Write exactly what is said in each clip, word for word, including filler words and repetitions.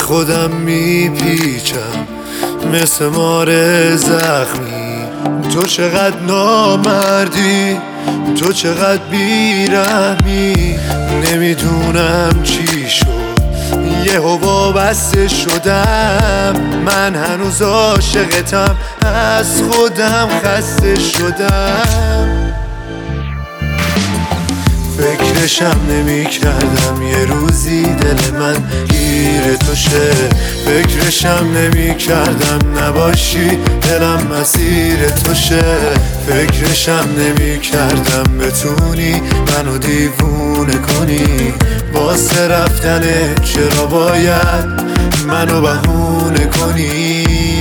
خودم میپیچم مثل مار زخمی. تو چقدر نامردی، تو چقدر بیرحمی. نمیدونم چی شد یه هوا بسته شدم. من هنوز عاشقتم، از خودم خسته شدم. فکرشم نمی کردم یه روزی دل من گیر تو شه. فکرشم نمی کردم نباشی دلم مسیر تو شه. فکرشم نمی کردم بتونی منو دیوونه کنی. واسه رفتن چرا باید منو بهونه کنی؟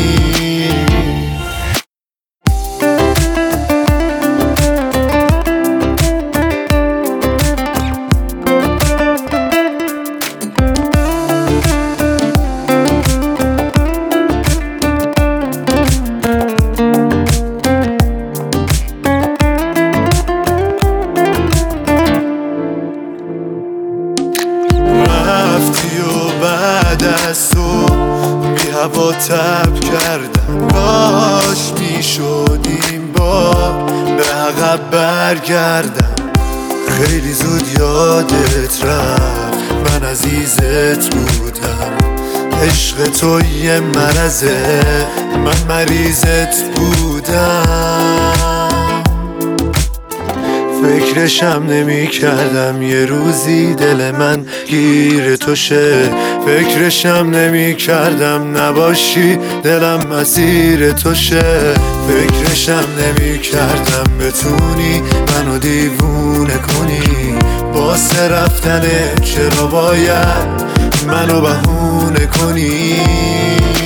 رفتی و بعد از تو بی هوا تب کردم. کاش میشد این بار به عقب برگردم. خیلی زود یادت رفت من عزیزت بودم. عشق تو یه مرضه، من مریضت بودم. فکرشم نمی کردم یه روزی دل من گیر تو شه. فکرشم نمی کردم نباشی دلم مسیر تو شه. فکرشم نمی کردم بتونی منو دیوونه کنی. واسه رفتن چرا باید منو بهونه کنی؟